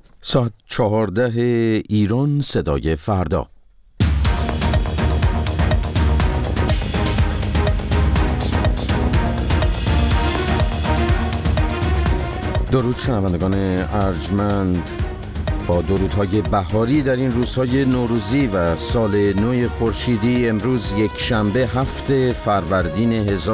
ساعت 14 ایران، صدای فردا. درود شنوندگان ارجمند، با درودهای بهاری در این روزهای نوروزی و سال نو خورشیدی، امروز یک شنبه 7 فروردین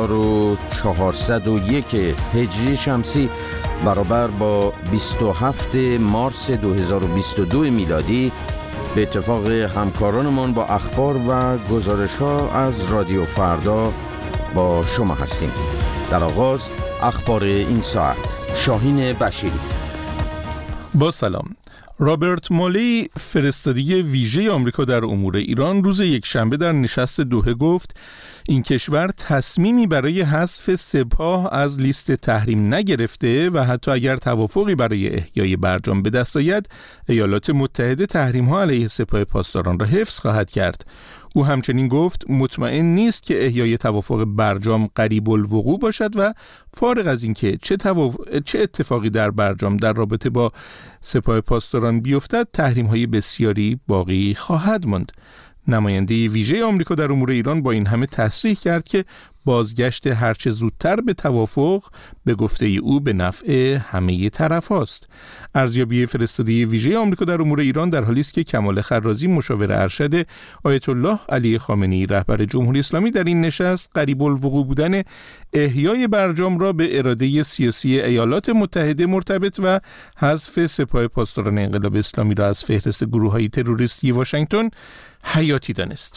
1401 هجری شمسی برابر با 27 مارس 2022 میلادی به اتفاق همکارانمان با اخبار و گزارش‌ها از رادیو فردا با شما هستیم. در آغاز اخبار این ساعت. شاهین بشیری. با سلام. رابرت مولی، فرستادی ویژه آمریکا در امور ایران، روز یکشنبه در نشست دوحه گفت این کشور تصمیمی برای حذف سپاه از لیست تحریم نگرفته و حتی اگر توافقی برای احیای برجام به دست آید، ایالات متحده تحریم‌ها علیه سپاه پاسداران را حفظ خواهد کرد. او همچنین گفت مطمئن نیست که احیای توافق برجام قریب الوقوع باشد و فارغ از اینکه چه اتفاقی در برجام در رابطه با سپاه پاسداران بیفتد، تحریم‌های بسیاری باقی خواهد ماند. نماینده ویژه آمریکا در امور ایران با این همه تصریح کرد که بازگشت هرچه زودتر به توافق به گفته او به نفع همه طرف هاست. ارزیابی فرستادی ویژه آمریکا در امور ایران در حالی است که کمال خرازی، مشاور ارشد آیت الله علی خامنه‌ای رهبر جمهوری اسلامی، در این نشست قریب الوقوع بودن احیای برجام را به اراده سیاسی ایالات متحده مرتبط و حذف سپاه پاسداران انقلاب اسلامی را از فهرست گروه‌های تروریستی واشنگتن حیاتی دانست.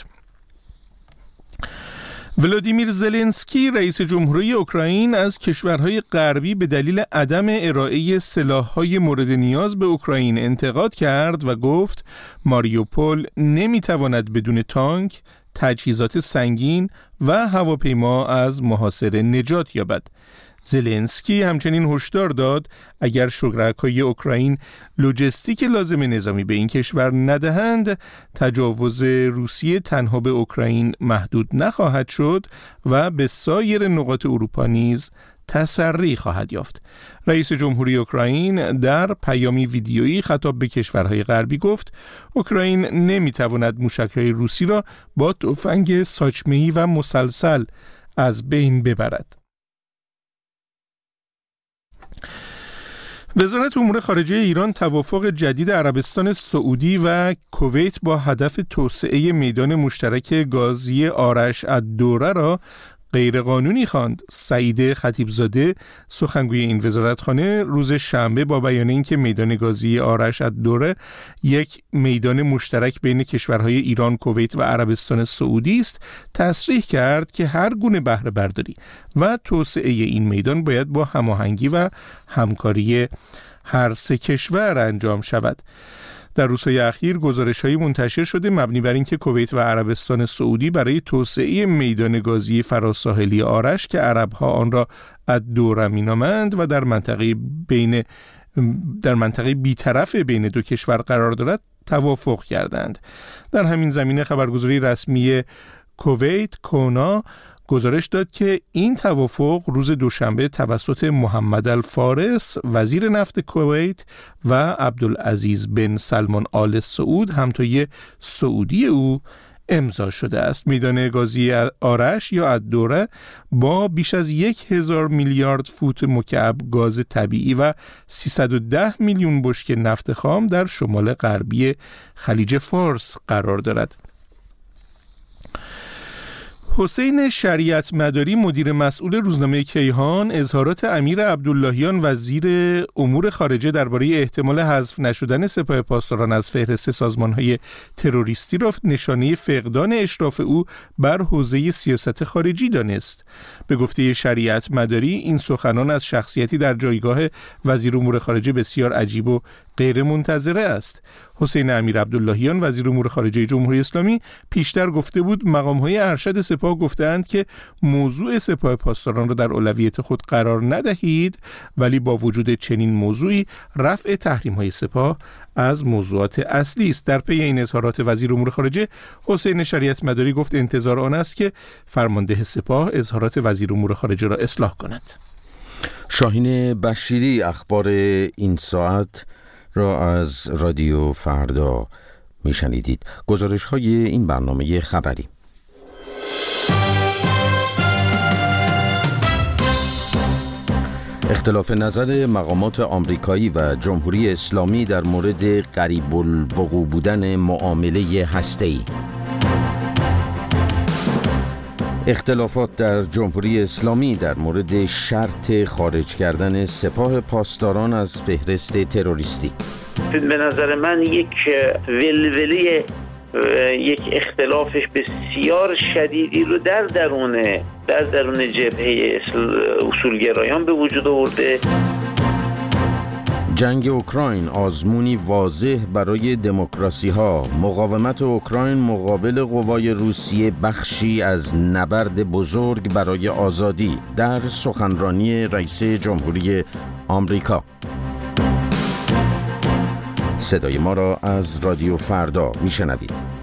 ولادیمیر زلنسکی، رئیس جمهوری اوکراین، از کشورهای غربی به دلیل عدم ارائه سلاح‌های مورد نیاز به اوکراین انتقاد کرد و گفت ماریوپول نمی‌تواند بدون تانک، تجهیزات سنگین و هواپیما از محاصره نجات یابد. زلنسکی همچنین هشدار داد اگر شرکای اوکراین لوجستیک لازم نظامی به این کشور ندهند، تجاوز روسیه تنها به اوکراین محدود نخواهد شد و به سایر نقاط اروپا نیز تسری خواهد یافت. رئیس جمهوری اوکراین در پیامی ویدیویی خطاب به کشورهای غربی گفت اوکراین نمیتواند موشک‌های روسی را با تفنگ ساچمه‌ای و مسلسل از بین ببرد. وزارت امور خارجه ایران توافق جدید عربستان سعودی و کویت با هدف توسعه میدان مشترک گازی آرش الدوره را غیرقانونی خواند. سعید خطیبزاده، سخنگوی این وزارتخانه، روز شنبه با بیان اینکه میدان گازی آرش الدوره یک میدان مشترک بین کشورهای ایران، کویت و عربستان سعودی است، تصریح کرد که هر گونه بهره برداری و توسعه این میدان باید با هماهنگی و همکاری هر سه کشور انجام شود. در روزهای اخیر گزارش‌های منتشر شده مبنی بر اینکه کویت و عربستان سعودی برای توسعه میدان گازی فراساحلی آرش که عرب‌ها آن را الدوره می‌نامند و در منطقه بی‌طرف بین دو کشور قرار دارد توافق کردند. در همین زمینه خبرگزاری رسمی کویت کونا گزارش داد که این توافق روز دوشنبه توسط محمد الفارس، وزیر نفت کویت، و عبدالعزیز بن سلمان آل سعود، همتای سعودی او، امضا شده است. میدان گازی آرش یا الدوره با بیش از 1000 میلیارد فوت مکعب گاز طبیعی و 310 میلیون بشکه نفت خام در شمال غربی خلیج فارس قرار دارد. حسین شریعت مداری، مدیر مسئول روزنامه کیهان، اظهارات امیر عبداللهیان وزیر امور خارجه درباره احتمال حذف نشدن سپاه پاسداران از فهرست سازمان‌های تروریستی را نشانه فقدان اشراف او بر حوزه سیاست خارجی دانست. به گفته شریعت مداری، این سخنان از شخصیتی در جایگاه وزیر امور خارجه بسیار عجیب و غیر منتظره است. حسین امیر عبداللهیان، وزیر امور خارجه جمهوری اسلامی، پیشتر گفته بود مقام‌های ارشد سپاه گفتند که موضوع سپاه پاسداران را در اولویت خود قرار ندهید، ولی با وجود چنین موضوعی رفع تحریم‌های سپاه از موضوعات اصلی است. در پی این اظهارات وزیر امور خارجه، حسین شریعت مداری گفت انتظار آن است که فرمانده سپاه اظهارات وزیر امور خارجه را اصلاح کند. شاهین بشیری، اخبار این ساعت را از رادیو فردا میشنیدید. گزارش های این برنامه خبری. اختلاف نظر مقامات آمریکایی و جمهوری اسلامی در مورد قریب الوقوع بودن معامله هسته‌ای. اختلافات در جمهوری اسلامی در مورد شرط خارج کردن سپاه پاسداران از فهرست تروریستی. به نظر من یک ولوله یک اختلافش بسیار شدیدی رو در درون جبهه اصولگرایان به وجود آورده. جنگ اوکراین آزمونی واضح برای دموکراسی ها. مقاومت اوکراین مقابل قوای روسیه بخشی از نبرد بزرگ برای آزادی در سخنرانی رئیس جمهوری آمریکا. صدای ما را از رادیو فردا میشنوید.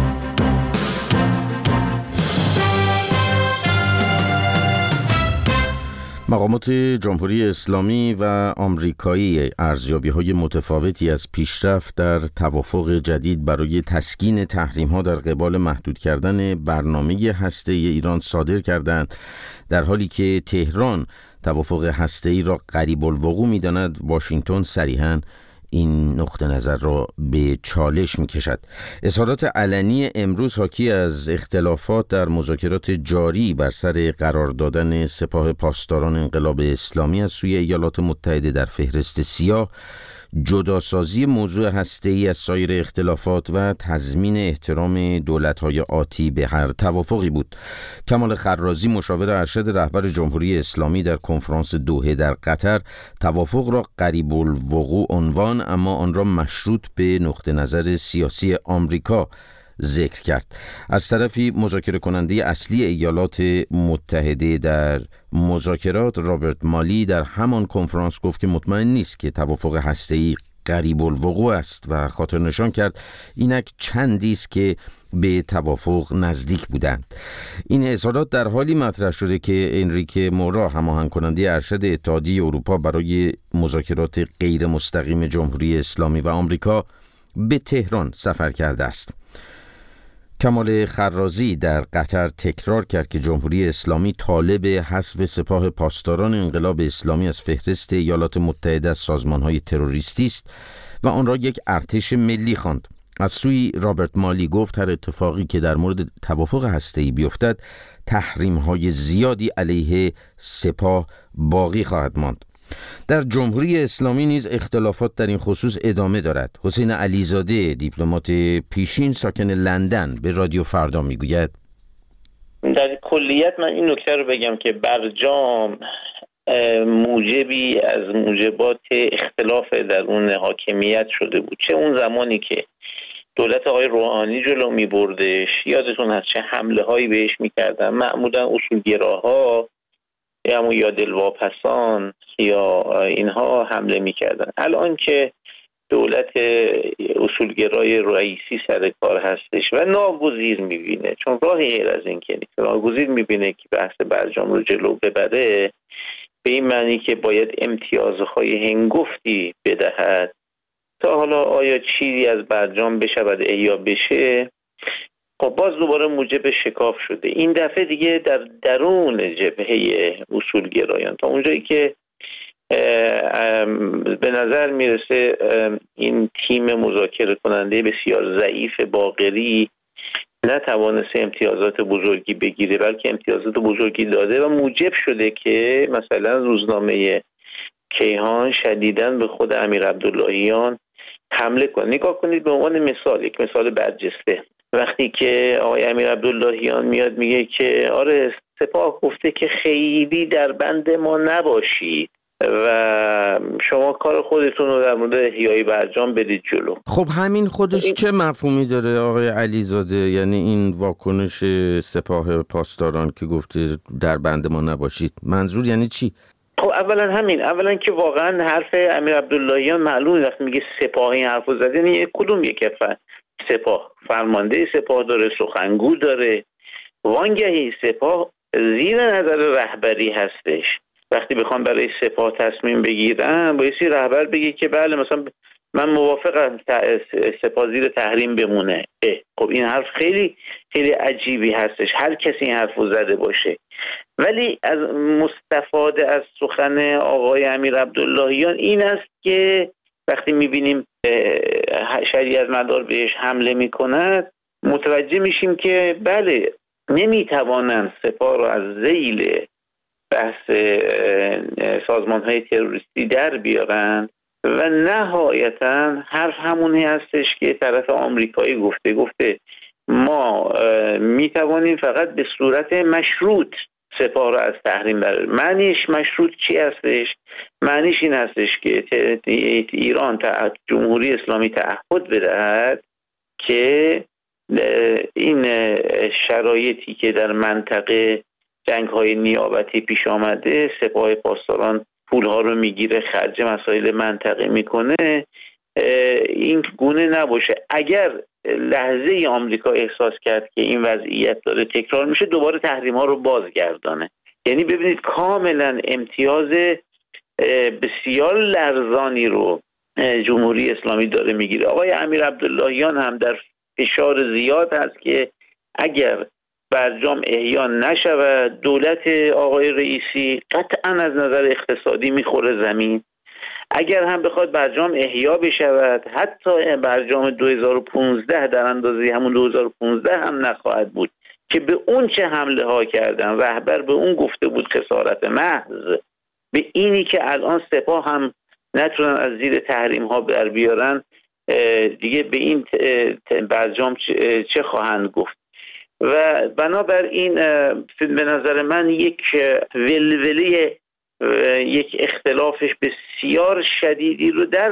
مقامات جمهوری اسلامی و آمریکایی ارزیابی‌های متفاوتی از پیشرفت در توافق جدید برای تسکین تحریم‌ها در قبال محدود کردن برنامه هسته‌ای ایران صادر کردند، در حالی که تهران توافق هسته‌ای را قریب الوقوع می‌داند. واشنگتن صریحاً این نقطه نظر را به چالش می‌کشد. اظهارات علنی امروز حاکی از اختلافات در مذاکرات جاری بر سر قرار دادن سپاه پاسداران انقلاب اسلامی از سوی ایالات متحده در فهرست سیاه، جداسازی موضوع هسته‌ای از سایر اختلافات و تضمین احترام دولت‌های آتی به هر توافقی بود. کمال خرازی، مشاور ارشد رهبر جمهوری اسلامی، در کنفرانس دوحه در قطر توافق را قریب الوقوع عنوان، اما آن را مشروط به نقطه نظر سیاسی آمریکا ذکر کرد. از طرفی مذاکره کننده اصلی ایالات متحده در مذاکرات رابرت مالی در همان کنفرانس گفت که مطمئن نیست که توافق هسته‌ای قریب الوقوع است و خاطر نشان کرد اینک چندی است که به توافق نزدیک بودند. این اظهارات در حالی مطرح شده که انریکه مورا، هماهنگ کننده ارشد اتحادیه اروپا برای مذاکرات غیر مستقیم جمهوری اسلامی و آمریکا، به تهران سفر کرده است. کمال خرازی در قطر تکرار کرد که جمهوری اسلامی طالب حذف سپاه پاسداران انقلاب اسلامی از فهرست ایالات متحده از سازمان‌های تروریستی است و آن را یک ارتش ملی خواند. از سوی رابرت مالی گفت هر اتفاقی که در مورد توافق هسته‌ای بیفتد، تحریم‌های زیادی علیه سپاه باقی خواهد ماند. در جمهوری اسلامی نیز اختلافات در این خصوص ادامه دارد. حسین علیزاده، دیپلمات پیشین ساکن لندن، به رادیو فردا میگوید در کلیت من این نکته رو بگم که برجام موجبی از موجبات اختلاف درون حاکمیت شده بود، چه اون زمانی که دولت آقای روحانی جلو می بردش، یادتون هست چه حمله هایی بهش میکردن، معمولا اصولگراها یا دلواپسان یا اینها حمله میکردن. الان که دولت اصولگرای رئیسی سر کار هستش و ناگزیر میبینه، چون راهی غیر از این که نیست، ناگزیر میبینه که بحث برجام رو جلو ببره، به این معنی که باید امتیازهای هنگفتی بدهد تا حالا آیا چیزی از برجام بشود احیا بشه. خب باز دوباره موجب شکاف شده. این دفعه دیگه در درون جبهه اصولگرایان، تا اونجایی که به نظر میرسه این تیم مذاکره کننده بسیار ضعیف باقری نتوانسته امتیازات بزرگی بگیره، بلکه امتیازات بزرگی داده و موجب شده که مثلا روزنامه کیهان شدیداً به خود امیر عبداللهیان حمله کنه. نگاه کنید به عنوان مثال، یک مثال برجسته، وقتی که آقای امیر عبداللهیان میاد میگه که آره سپاه گفته که خیلی در بند ما نباشید و شما کار خودتون رو در مورد احیای برجام بدید جلو. خب همین خودش چه مفهومی داره آقای علیزاده؟ یعنی این واکنش سپاه پاسداران که گفته در بند ما نباشید، منظور یعنی چی؟ خب اولا که واقعا حرف امیر عبداللهیان معلومه، وقتی میگه سپاه این حرفو زده، یعنی کدوم یک سپاه؟ فرمانده سپاه داره، سخنگو داره، وانگهی سپاه زیر نظر رهبری هستش. وقتی بخوام برای سپاه تصمیم بگیرن بایستی رهبر بگه که بله مثلا من موافقم سپاه زیر تحریم بمونه. خب این حرف خیلی خیلی عجیبی هستش، هر کسی این حرفو زده باشه. ولی از مستفاده از سخن آقای امیر عبداللهیان این است که وقتی میبینیم شریعت از مدار بهش حمله میکند متوجه میشیم که بله نمیتوانند سپاه رو از ذیل بحث سازمان‌های تروریستی در بیارن و نهایتاً حرف همونی هستش که طرف آمریکایی گفته ما میتوانیم فقط به صورت مشروط سپاه رو از تحریم براریم. معنیش مشروط چی هستش؟ معنیش این هستش که ایران جمهوری اسلامی تعهد بدهد که این شرایطی که در منطقه جنگ‌های نیابتی پیش آمده، سپاه پاسداران پول‌ها رو میگیره، خرج مسائل منطقه میکنه، این گونه نباشه. اگر لحظه آمریکا احساس کرد که این وضعیت داره تکرار میشه دوباره تحریم‌ها رو بازگردانه. یعنی ببینید کاملا امتیاز بسیار لرزانی رو جمهوری اسلامی داره میگیره. آقای امیر عبداللهیان هم در فشار زیاد هست که اگر برجام احیا نشود دولت آقای رئیسی قطعا از نظر اقتصادی میخوره زمین. اگر هم بخواد برجام احیا بشود حتی برجام 2015 در اندازه همون 2015 هم نخواهد بود که به اون چه حمله ها کردن. رهبر به اون گفته بود خسارت محض. به اینی که الان سپاه هم نتونن از زیر تحریم ها بر بیارن دیگه به این برجام چه خواهند گفت. و بنابراین به نظر من یک ولوله یک اختلافش بسیار شدیدی رو در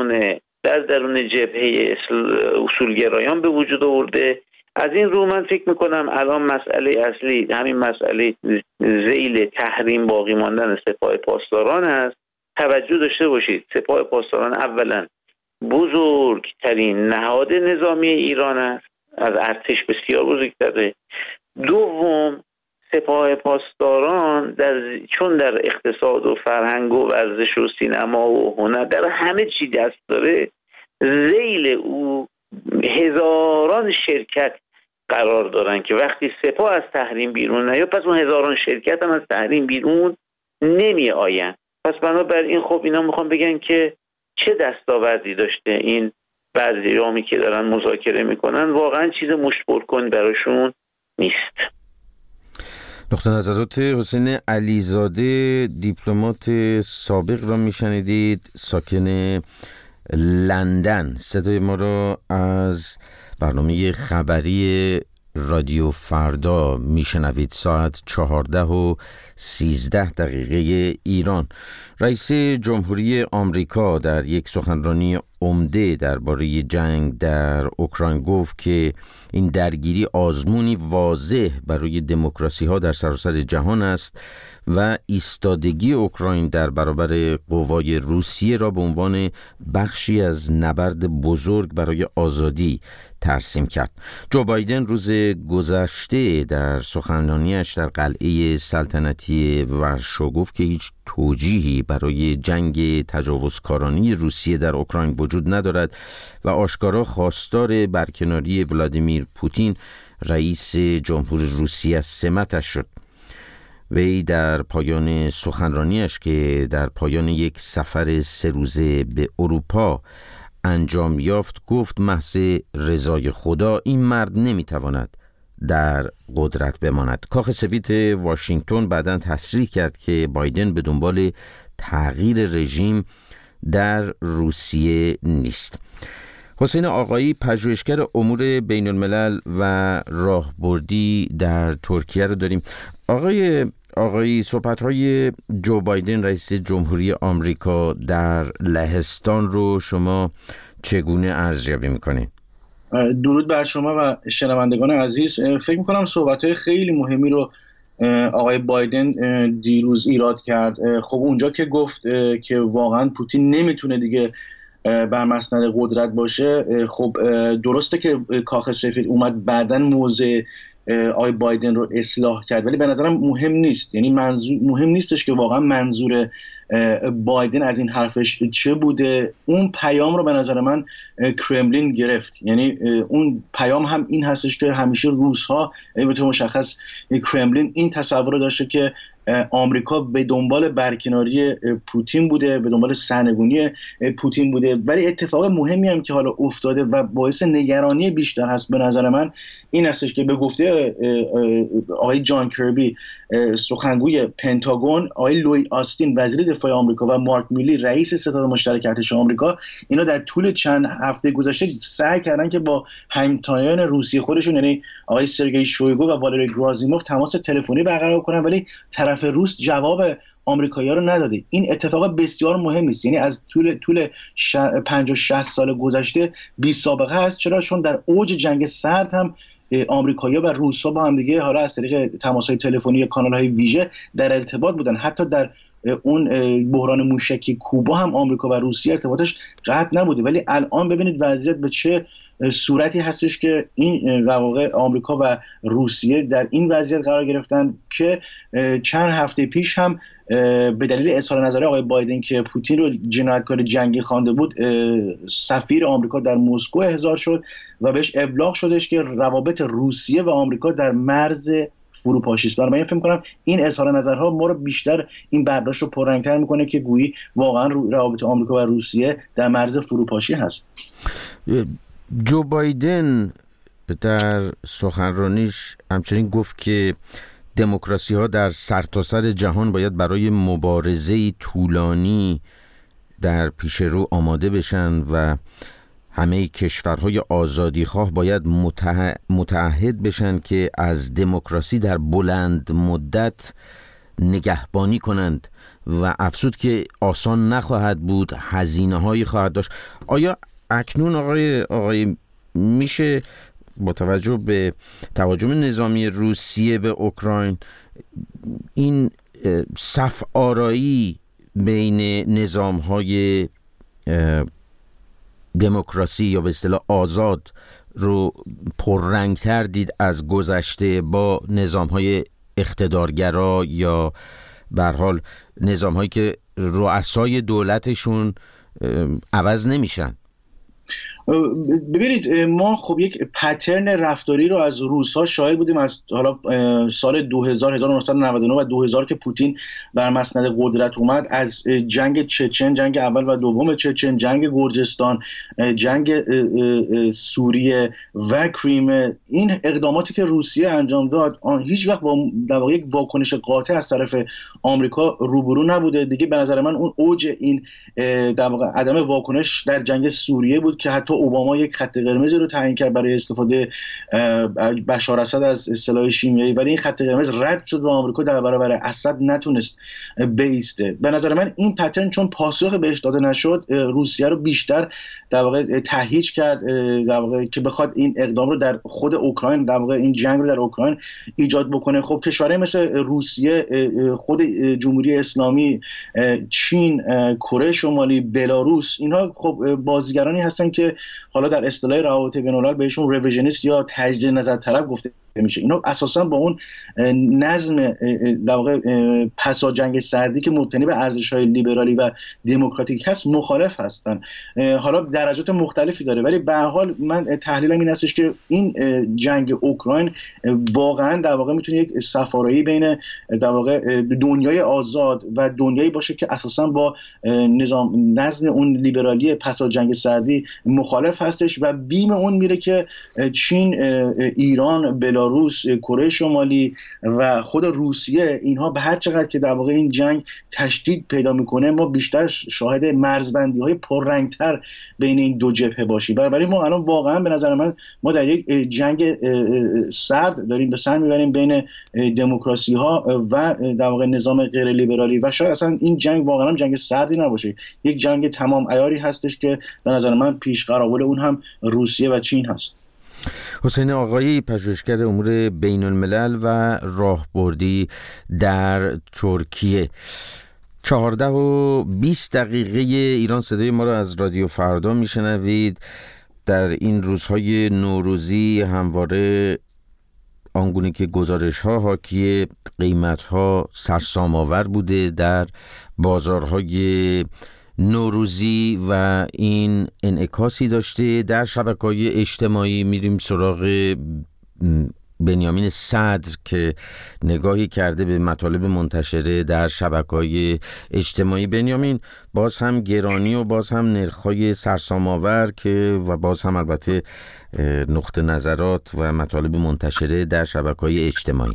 درون جبهه اصولگرایان به وجود آورده. از این رو من فکر میکنم الان مسئله اصلی همین مسئله ذیل تحریم باقی ماندن سپاه پاسداران است. توجه داشته باشید سپاه پاسداران اولا بزرگترین نهاد نظامی ایران است، از ارتش بسیار بزرگتره. دوم سپاه پاسداران چون در اقتصاد و فرهنگ و ورزش و سینما و هنر در همه چی دست داره، ذیل او هزاران شرکت قرار دارن که وقتی سپاه از تحریم بیرون نیاد پس اون هزاران شرکت هم از تحریم بیرون نمی آین. پس بنابراین خب اینا میخوام بگن که چه دستاوردی داشته این برجامی که دارن مذاکره میکنن، واقعا چیز مشت پرکن براشون نیست. نقطه نظرات حسین علیزاده دیپلمات سابق را میشنیدید، ساکن لندن. صدای ما را از برنامه خبری رادیو فردا میشنوید ساعت 14:13 ایران. رئیس جمهوری آمریکا در یک سخنرانی عمده درباره جنگ در اوکراین گفت که این درگیری آزمونی واضح برای دموکراسی ها در سراسر جهان است و ایستادگی اوکراین در برابر قوای روسیه را به عنوان بخشی از نبرد بزرگ برای آزادی ترسیم کرد. جو بایدن روز گذشته در سخنرانیش در قلعه سلطنتی ورشو گفت که هیچ توجیهی برای جنگ تجاوزکارانه روسیه در اوکراین وجود ندارد و آشکارا خواستار برکناری ولادیمیر پوتین رئیس جمهور روسیه از سمتش شد. وی در پایان سخنرانیش که در پایان یک سفر 3 روزه به اروپا انجام یافت گفت محض رضای خدا این مرد نمیتواند در قدرت بماند. کاخ سفید واشنگتن بعداً تصریح کرد که بایدن به دنبال تغییر رژیم در روسیه نیست. حسین آقایی پژوهشگر امور بین الملل و راهبردی در ترکیه رو داریم. آقایی صحبت‌های جو بایدن رئیس جمهوری آمریکا در لهستان رو شما چگونه ارزیابی می‌کنید؟ درود بر شما و شنوندگان عزیز. فکر می‌کنم صحبت‌های خیلی مهمی رو آقای بایدن دیروز ایراد کرد. خب اونجا که گفت که واقعا پوتین نمیتونه دیگه بر مسند قدرت باشه، خب درسته که کاخ سفید اومد بعداً موضع آقای بایدن رو اصلاح کرد، ولی به نظرم مهم نیست. یعنی مهم نیستش که واقعا منظور بایدن از این حرفش چه بوده، اون پیام رو به نظر من کرملین گرفت. یعنی اون پیام هم این هستش که همیشه روس‌ها به طور مشخص کرملین این تصور رو داشته که آمریکا به دنبال برکناری پوتین بوده، به دنبال سرنگونی پوتین بوده. ولی اتفاق مهمی هم که حالا افتاده و باعث نگرانی بیشتر هست به نظر من این هستش که به گفته آقای جان کربی سخنگوی پنتاگون، آقای لوید آستین وزیر دفاع آمریکا و مارک میلی رئیس ستاد مشترک ارتش آمریکا، اینا در طول چند هفته گذشته سعی کردن که با همتایان روسی خودشون یعنی آقای سرگئی شویگو و والری گرازیموف تماس تلفنی برقرار کنن، ولی طرف روس جواب آمریکایی‌ها رو نداده. این اتفاق بسیار مهمی است، یعنی از طول 50-60 سال گذشته بی سابقه است. چرا؟ چون در اوج جنگ سرد هم آمریکایی‌ها و روس‌ها با هم دیگه حالا از طریق تماس‌های تلفنی یا کانال‌های ویژه در ارتباط بودن. حتی در اون بحران موشکی کوبا هم آمریکا و روسیه ارتباطش قطع نبوده. ولی الان ببینید وضعیت به چه صورتی هستش که این واقع آمریکا و روسیه در این وضعیت قرار گرفتن که چند هفته پیش هم به دلیل اظهار نظر آقای بایدن که پوتین رو جنایتکار جنگی خوانده بود، سفیر آمریکا در مسکو احضار شد و بهش ابلاغ شدش که روابط روسیه و آمریکا در مرز فروپاشی است. من فکر می‌کنم این اظهار نظرها ما رو بیشتر این برداشت رو پررنگ‌تر می‌کنه که گویی واقعا روابط آمریکا و روسیه در مرز فروپاشی هست. جو بایدن در سخنرانیش همچنین گفت که دموکراسی‌ها در سرتاسر جهان باید برای مبارزه طولانی در پیش رو آماده بشن و همه کشورهای آزادیخواه باید متعهد بشن که از دموکراسی در بلند مدت نگهبانی کنند و افزود که آسان نخواهد بود، هزینه‌هایی خواهد داشت. آیا اکنون آقای میشه با توجه به تهاجم نظامی روسیه به اوکراین این صف آرایی بین نظام‌های دموکراسی یا به اصطلاح آزاد رو پررنگ‌تر دید از گذشته با نظام‌های اقتدارگرا یا به هر حال نظام‌هایی که رؤسای دولتشون عوض نمیشن؟ ببینید ما خب یک پترن رفتاری رو از روس‌ها شاهد بودیم از حالا سال 1999 و 2000 که پوتین بر مسند قدرت اومد. از جنگ چچن، جنگ اول و دوم چچن، جنگ گرجستان، جنگ سوریه و کریمه، این اقداماتی که روسیه انجام داد هیچ وقت با در واقع یک واکنش قاطع از طرف آمریکا روبرو نبوده. دیگه به نظر من اون اوج این در واقع عدم واکنش در جنگ سوریه بود که حتی اوباما یک خط قرمز رو تعیین کرد برای استفاده بشار اسد از سلاح شیمیایی، ولی این خط قرمز رد شد و آمریکا در برابر اسد نتونست بایسته. به نظر من این پترن چون پاسخ بهش داده نشد روسیه رو بیشتر در واقع تهییج کرد در واقع که بخواد این اقدام رو در خود اوکراین در واقع این جنگ رو در اوکراین ایجاد بکنه. خب کشورهای مثل روسیه، خود جمهوری اسلامی، چین، کره شمالی، بلاروس، اینها خب بازیگرانی هستن که حالا در اصطلاح روابط بین‌الملل بهشون ریویژنیست یا تجدید نظر طلب گفته میشه. اینا اساسا با اون نظم در واقع پس از جنگ سردی که مبتنی به ارزش‌های لیبرالی و دموکراتیک هست مخالف هستن. حالا درجات مختلفی داره، ولی به هر حال من تحلیلم این هستش که این جنگ اوکراین واقعا در واقع میتونه یک صف‌آرایی بین در واقع دنیای آزاد و دنیایی باشه که اساسا با نظم اون لیبرالی پس از جنگ سردی مخالف هستش و بیم اون میره که چین، ایران، بلاروس، کره شمالی و خود روسیه، اینها به هر چقدر که در واقع این جنگ تشدید پیدا میکنه ما بیشتر شاهد مرزبندی‌های پررنگ‌تر بین این دو جبهه باشیم. بنابراین ما الان واقعا به نظر من ما در یک جنگ سرد داریم به سر میبریم بین دموکراسی‌ها و در واقع نظام غیر لیبرالی و شاید اصلا این جنگ واقعا جنگ سردی نباشه، یک جنگ تمام عیاری هستش که به نظر من پیش قراول اون هم روسیه و چین هست. حسین آقایی، پژوهشگر امور بین الملل و راهبردی در ترکیه. 14:20 ایران صدای ما را از رادیو فردا میشنوید. در این روزهای نوروزی همواره آنگونه که گزارش ها حاکی قیمت ها سرسام آور بوده در بازارهای نوروزی و این انعکاسی داشته در شبکه‌های اجتماعی. میریم سراغ بنیامین صدر که نگاهی کرده به مطالب منتشره در شبکه‌های اجتماعی. بنیامین، باز هم گرانی و باز هم نرخ‌های سرسام‌آور که و باز هم البته نقطه نظرات و مطالب منتشره در شبکه‌های اجتماعی.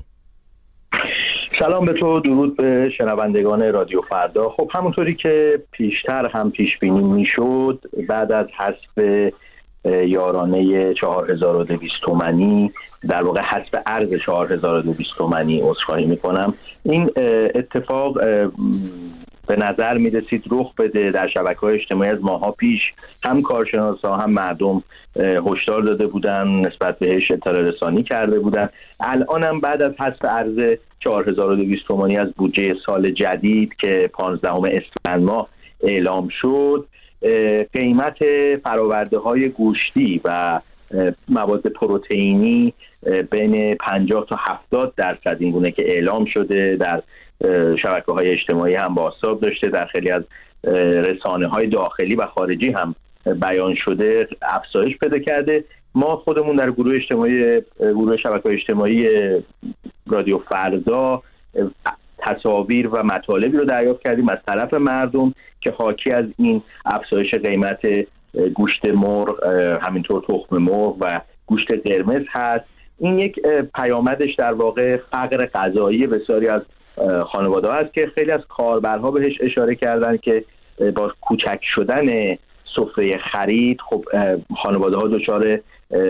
سلام به تو، درود به شنوندگان رادیو فردا. خب همونطوری که پیشتر هم پیش بینی میشد، بعد از حذف یارانه 4200 تومانی، در واقع حذف ارز 4200 تومانی، عذرخواهی میکنم، این اتفاق به نظر میرسید رخ بده در شبکه‌های اجتماعی. از ماها پیش هم کارشناسا هم مردم هشدار داده بودن، نسبت بهش اطلاع رسانی کرده بودن. الان هم بعد از حذف ارز 4200 تومانی از بودجه سال جدید که 15 اسفند ماه اعلام شد، قیمت فرآورده‌های گوشتی و مواد پروتئینی بین 50 تا 70% اینگونه که اعلام شده در شبکه‌های اجتماعی هم بازتاب داشته، در خیلی از رسانه‌های داخلی و خارجی هم بیان شده، افزایش پیدا کرده. ما خودمون در گروه شبکه‌های اجتماعی رادیو فردا تصاویر و مطالبی رو دریافت کردیم از طرف مردم که حاکی از این افزایش قیمت گوشت مرغ، همینطور تخم مرغ و گوشت قرمز هست. این یک پیامدش در واقع فقر غذایی بسیاری از خانواده‌ها هست که خیلی از کاربرها بهش اشاره کردن که با کوچک شدن سفره خرید، خب خانواده‌ها دچار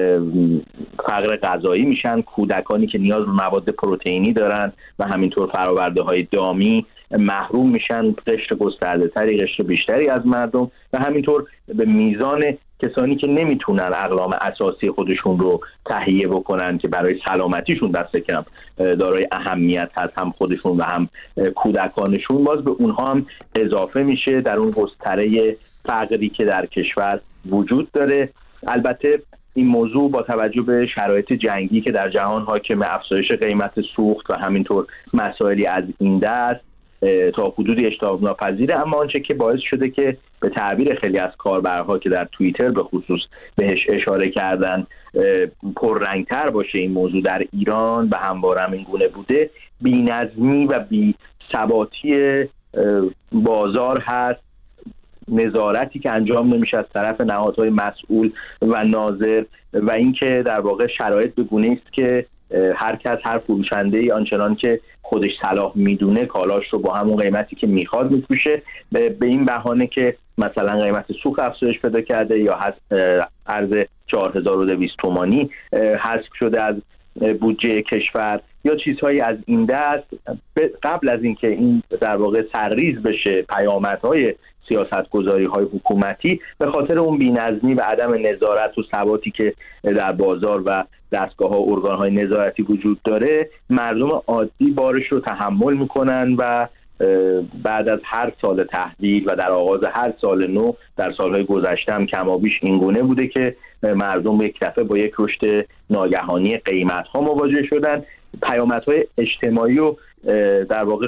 فقر غذایی میشن. کودکانی که نیاز به مواد پروتئینی دارن و همینطور فرآورده‌های دامی محروم میشن، قشر گسترده‌تری، قشر بیشتری از مردم، و همینطور به میزان کسانی که نمیتونن اقلام اساسی خودشون رو تهیه بکنن که برای سلامتیشون دست کم دارای اهمیت هست، هم خودشون و هم کودکانشون، باز به اونها هم اضافه میشه در اون گستره فقری که در کشور وجود داره. البته این موضوع با توجه به شرایط جنگی که در جهان حاکم، افزایش قیمت سوخت و همینطور مسائلی از این دست تا حدودی اجتناب ناپذیره، اما آنچه که باعث شده که به تعبیر خیلی از کاربرها که در توییتر به خصوص بهش اشاره کردن پررنگتر باشه این موضوع در ایران و همواره هم این گونه بوده، بی‌نظمی و بی‌ثباتی بازار هست، نظارتی که انجام نمیشه از طرف نهادهای مسئول و ناظر، و اینکه در واقع شرایط به گونه است که هر کس، هر فروشنده‌ای آنچنان که خودش صلاح میدونه کالاش رو با همون قیمتی که میخواد میفروشه، به این بهانه که مثلا قیمت سوخت افزایش پیدا کرده یا ارز 4200 تومانی حذف شده از بودجه کشور یا چیزهایی از این دست. قبل از اینکه این در واقع سرریز بشه پیامدهای سیاست‌گذاری‌های حکومتی، به خاطر اون بی‌نظمی و عدم نظارت و ثباتی که در بازار و دستگاه‌ها و ارگان‌های نظارتی وجود داره، مردم عادی بارش رو تحمل می‌کنن و بعد از هر سال تحویل و در آغاز هر سال نو، در سال‌های گذشته هم کمابیش این گونه بوده که مردم یک دفعه با یک رشد ناگهانی قیمت‌ها مواجه شدن. پیامدهای اجتماعی و در واقع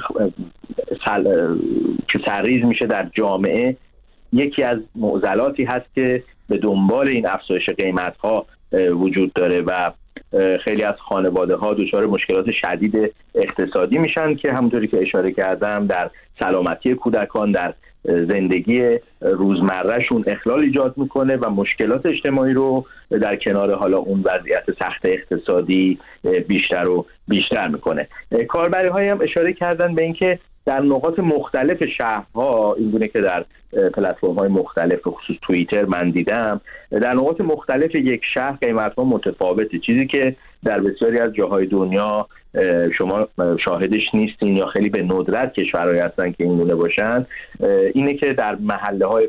که سرریز میشه در جامعه، یکی از معضلاتی هست که به دنبال این افزایش قیمت‌ها وجود داره و خیلی از خانواده‌ها دچار مشکلات شدید اقتصادی میشن که همونطوری که اشاره کردم در سلامتی کودکان، در زندگی روزمرهشون اخلال ایجاد میکنه و مشکلات اجتماعی رو در کنار حالا اون وضعیت سخت اقتصادی بیشتر و بیشتر میکنه. کاربری‌هایی هم اشاره کردن به اینکه در نقاط مختلف شهرها، این گونه که در پلتفرم‌های مختلف خصوص توییتر من دیدم، در نقاط مختلف یک شهر قیمت‌ها متفاوته، چیزی که در بسیاری از جاهای دنیا شما شاهدش نیستین یا خیلی به ندرت کشورهایی هستن که این گونه باشن. اینه که در محله‌های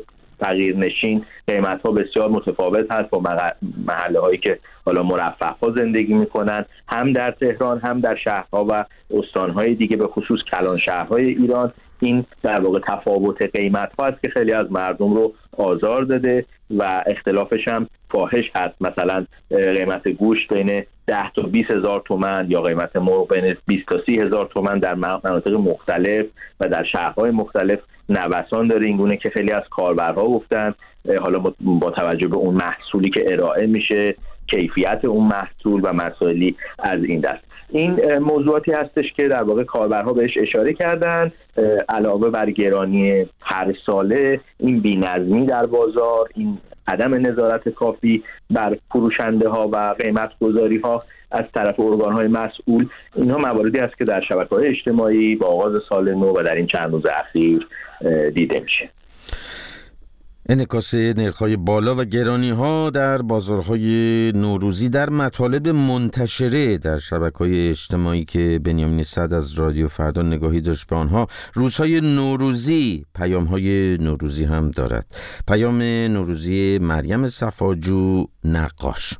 فقیرنشین قیمت‌ها بسیار متفاوت هست با محله‌هایی که حالا مرفه‌ها زندگی می‌کنن، هم در تهران هم در شهرها و استان‌های دیگه، به خصوص کلان شهرهای ایران. این در واقع تفاوت قیمت‌ها است که خیلی از مردم رو آزار داده و اختلافش هم فاحش هست. مثلا قیمت گوشت بین 10 تا 20 هزار تومان یا قیمت مرغ بین 20 تا 30 هزار تومان در مناطق مختلف و در شهرهای مختلف نوسان داره. اینگونه که خیلی از کاربرها گفتن حالا با توجه به اون محصولی که ارائه میشه، کیفیت اون محصول و مسائلی از این دست. این موضوعاتی هستش که در واقع کاربرها بهش اشاره کردن. علاوه بر گرانی هر ساله، این بی‌نظمی در بازار، این عدم نظارت کافی بر فروشنده ها و قیمت گذاری ها از طرف ارگان‌های مسئول، اینها مواردی است که در شبکه‌های اجتماعی با آغاز سال نو و در این چند روز اخیر دیده میشه. انعکاس نرخ‌های بالا و گرانی‌ها در بازارهای نوروزی در مطالب منتشره در شبکه‌های اجتماعی که بنیامین صدر از رادیو فردا نگاهی داشت به آنها، روزهای نوروزی پیام‌های نوروزی هم دارد. پیام نوروزی مریم صفاجو نقاش.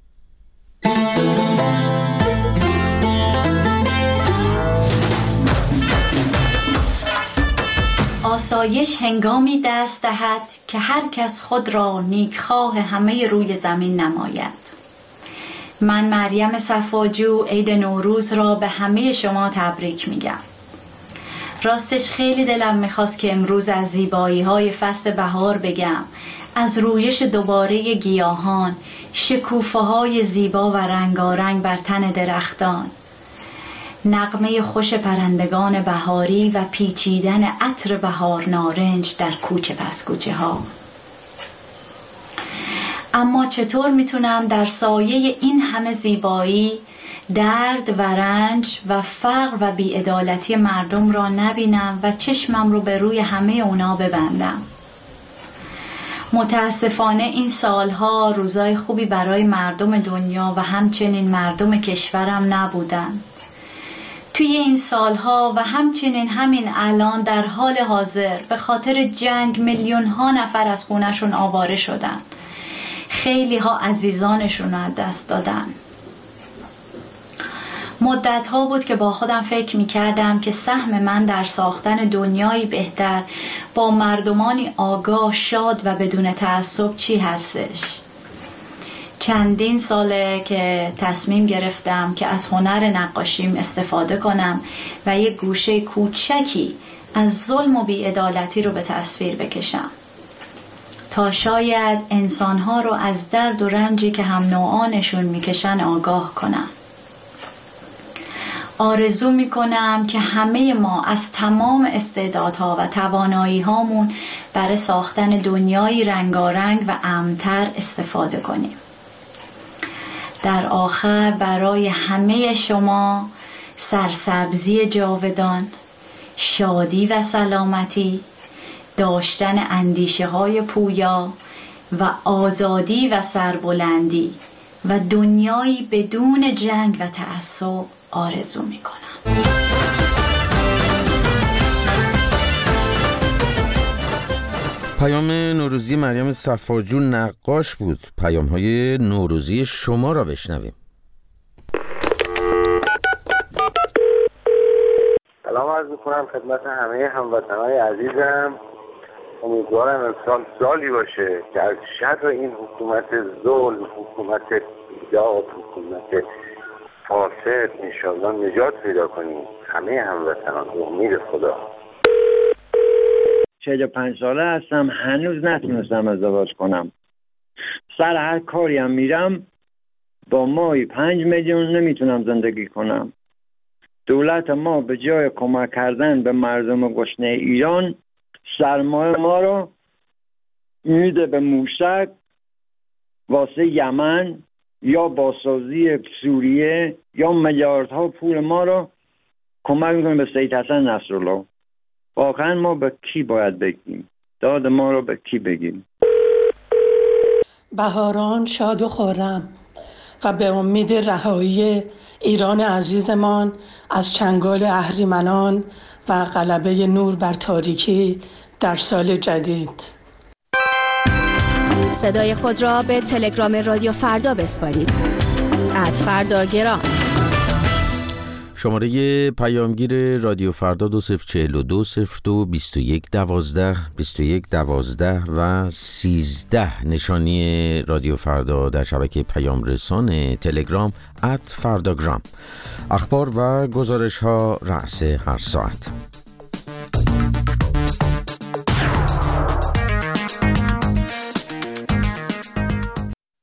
آسایش هنگامی دست دهد که هر کس خود را نیکخواه همه روی زمین نماید. من مریم صفاجو عید نوروز را به همه شما تبریک میگم. راستش خیلی دلم میخواست که امروز از زیبایی‌های فصل بهار بگم، از رویش دوباره گیاهان، شکوفه‌های زیبا و رنگارنگ بر تن درختان، نغمه خوش پرندگان بهاری و پیچیدن عطر بهار نارنج در کوچه پس کوچه ها. اما چطور میتونم در سایه این همه زیبایی درد و رنج و فقر و بی‌عدالتی مردم را نبینم و چشمم رو به روی همه اونا ببندم؟ متاسفانه این سالها روزای خوبی برای مردم دنیا و همچنین مردم کشورم نبودن. توی این سالها و همچنین همین الان در حال حاضر به خاطر جنگ میلیون ها نفر از خونشون آواره شدن. خیلی ها عزیزانشون رو از دست دادن. مدت ها بود که با خودم فکر می کردم که سهم من در ساختن دنیایی بهتر با مردمانی آگاه، شاد و بدون تعصب چی هستش. چندین ساله که تصمیم گرفتم که از هنر نقاشیم استفاده کنم و یک گوشه کوچکی از ظلم و بی‌عدالتی رو به تصویر بکشم تا شاید انسانها رو از درد و رنجی که هم نوعانشون میکشن آگاه کنم. آرزو میکنم که همه ما از تمام استعدادها و توانایی هامون برای ساختن دنیایی رنگارنگ و امن‌تر استفاده کنیم. در آخر برای همه شما سرسبزی جاودان، شادی و سلامتی، داشتن اندیشه های پویا و آزادی و سربلندی و دنیایی بدون جنگ و تعصب آرزو می کنم. پیام نوروزی مریم صفاجو نقاش بود. پیام‌های نوروزی شما را بشنویم. سلام عرض می‌کنم خدمت همه هموطنان عزیزم. امیدوارم امسال سالی باشه که از شر این حکومت ظلم، حکومت بیداد، حکومت فاسد انشاءالله نجات پیدا کنیم همه هموطنان. امید خدا. 45 ساله هستم، هنوز نتونستم ازدواج کنم. سر هر کاری هم میرم با ماهی 5 میلیون نمیتونم زندگی کنم. دولت ما به جای کمک کردن به مردم گشنه ایران سرمایه ما رو میده به موشک واسه یمن یا بازسازی سوریه یا میلیاردها پول ما رو کمک میکنه به سید حسن نصرالله. واقعا ما به کی باید بگیم؟ داد ما رو به کی بگیم؟ بهاران شاد و خرم و به امید رهایی ایران عزیزمان از چنگال اهریمنان و غلبه نور بر تاریکی در سال جدید. صدای خود را به تلگرام رادیو فردا بسپارید. @فرداگرام. شماره پیامگیر رادیو فردا 2042 02 21 12 21 12 و 13 نشانی رادیو فردا در شبکه پیام رسان تلگرام @فرداگرام. اخبار و گزارش ها رأس هر ساعت.